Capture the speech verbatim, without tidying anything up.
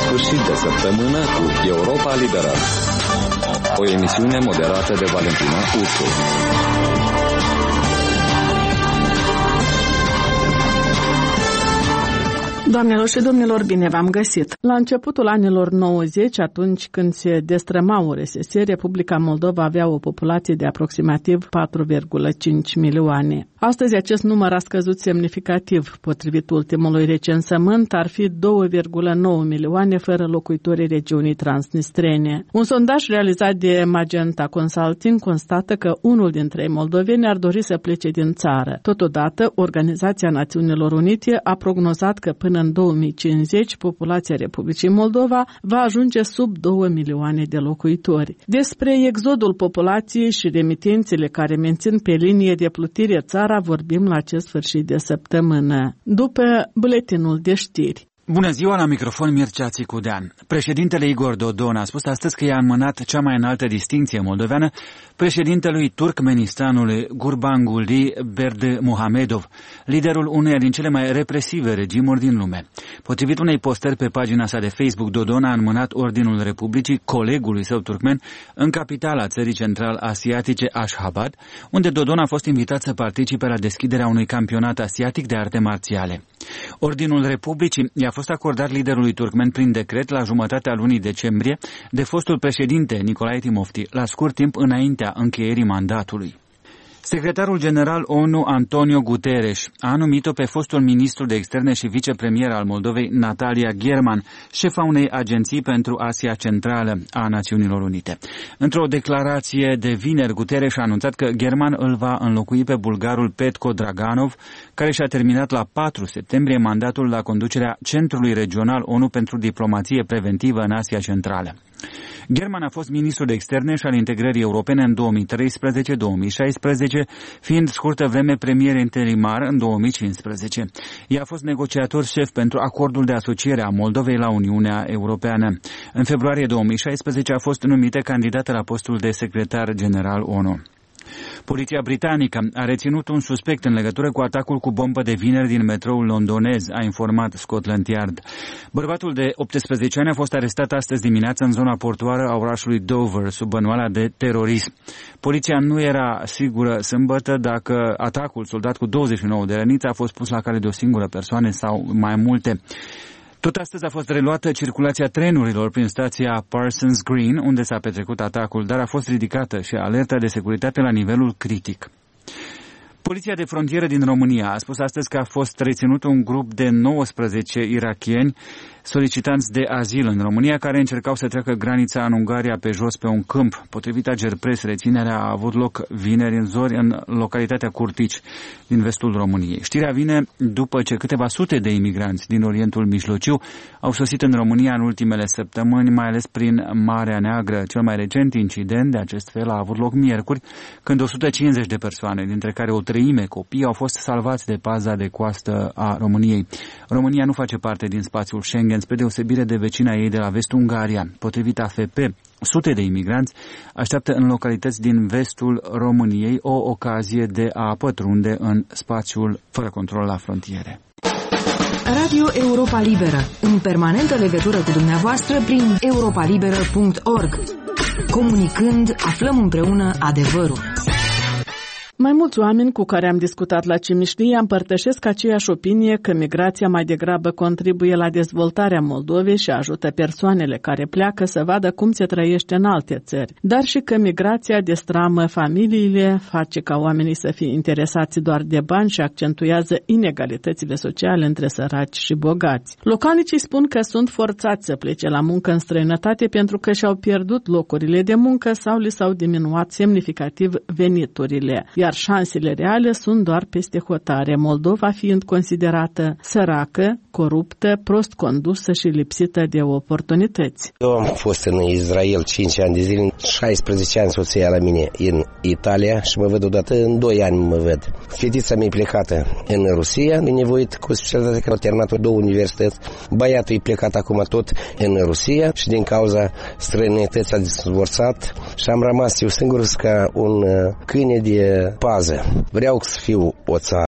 sfârșit de săptămână cu Europa Liberă. O emisiune moderată de Valentina Ursu. Doamnelor și domnilor, bine v-am găsit! La începutul anilor nouăzeci, atunci când se destrăma U R S S, Republica Moldova avea o populație de aproximativ patru virgulă cinci milioane. Astăzi acest număr a scăzut semnificativ. Potrivit ultimului recensământ, ar fi doi virgulă nouă milioane fără locuitorii regiunii transnistrene. Un sondaj realizat de Magenta Consulting constată că unul dintre ei moldoveni ar dori să plece din țară. Totodată, Organizația Națiunilor Unite a prognozat că până în două mii cincizeci, populația Republicii Moldova va ajunge sub două milioane de locuitori. Despre exodul populației și remitențele care mențin pe linie de plutire țara vorbim la acest sfârșit de săptămână, după buletinul de știri. Bună ziua, la microfon Mircea Țicudean. Președintele Igor Dodon a spus astăzi că i-a înmânat cea mai înaltă distincție moldoveană președintelui Turkmenistanului Gurbanguly Berdimuhamedov, liderul uneia din cele mai represive regimuri din lume. Potrivit unei postări pe pagina sa de Facebook, Dodon a înmânat Ordinul Republicii colegului său turkmen în capitala țării central-asiatice Ashgabat, unde Dodon a fost invitat să participe la deschiderea unui campionat asiatic de arte marțiale. Ordinul Republicii i-a fost acordat liderului turkmen prin decret la jumătatea lunii decembrie de fostul președinte Nicolae Timofti, la scurt timp înaintea încheierii mandatului. Secretarul general ONU Antonio Guterres a numit-o pe fostul ministru de externe și vicepremier al Moldovei Natalia German, șefa unei agenții pentru Asia Centrală a Națiunilor Unite. Într-o declarație de vineri, Guterres a anunțat că German îl va înlocui pe bulgarul Petko Draganov, care și-a terminat la patru septembrie mandatul la conducerea Centrului Regional ONU pentru Diplomație Preventivă în Asia Centrală. German a fost ministru de externe și al integrării europene în două mii treisprezece două mii șaisprezece, fiind scurtă vreme premier interimar în două mii cincisprezece. Ea a fost negociator șef pentru acordul de asociere a Moldovei la Uniunea Europeană. În februarie două mii șaisprezece a fost numită candidată la postul de secretar general ONU. Poliția britanică a reținut un suspect în legătură cu atacul cu bombă de vineri din metroul londonez, a informat Scotland Yard. Bărbatul de optsprezece ani a fost arestat astăzi dimineață în zona portoară a orașului Dover, sub bănuiala de terorism. Poliția nu era sigură sâmbătă dacă atacul, soldat cu douăzeci și nouă de răniți, a fost pus la cale de o singură persoană sau mai multe. Tot astăzi a fost reluată circulația trenurilor prin stația Parsons Green, unde s-a petrecut atacul, dar a fost ridicată și alerta de securitate la nivelul critic. Poliția de frontieră din România a spus astăzi că a fost reținut un grup de nouăsprezece irakieni solicitanți de azil în România care încercau să treacă granița în Ungaria pe jos pe un câmp. Potrivit Agerpres, reținerea a avut loc vineri în zori în localitatea Curtici, din vestul României. Știrea vine după ce câteva sute de imigranți din Orientul Mijlociu au sosit în România în ultimele săptămâni, mai ales prin Marea Neagră. Cel mai recent incident de acest fel a avut loc miercuri, când o sută cincizeci de persoane, dintre care o treime copii, au fost salvați de paza de coastă a României. România nu face parte din spațiul Schengen, spre deosebire de vecina ei de la vest, Ungaria. Potrivit A F P, sute de imigranți așteaptă în localități din vestul României o ocazie de a pătrunde în spațiul fără control la frontiere. Radio Europa Liberă, în permanentă legătură cu dumneavoastră prin europa liberă punct org. Comunicând, aflăm împreună adevărul. Mai mulți oameni cu care am discutat la Cimișlia împărtășesc aceeași opinie că migrația mai degrabă contribuie la dezvoltarea Moldovei și ajută persoanele care pleacă să vadă cum se trăiește în alte țări, dar și că migrația destramă familiile, face ca oamenii să fie interesați doar de bani și accentuează inegalitățile sociale între săraci și bogați. Localnicii spun că sunt forțați să plece la muncă în străinătate pentru că și-au pierdut locurile de muncă sau li s-au diminuat semnificativ veniturile, iar șansele reale sunt doar peste hotare, Moldova fiind considerată săracă, coruptă, prost condusă și lipsită de oportunități. Eu am fost în Israel cinci ani de zile, șaisprezece ani soția la mine în Italia și mă văd odată în doi ani mă văd. Fetița mea e plecată în Rusia, e nevoit cu specialitate că a terminat două universități. Băiatul e plecat acum tot în Rusia și din cauza străinătății a divorțat și am rămas eu singur ca un câine de pază. Vreau să fiu o țară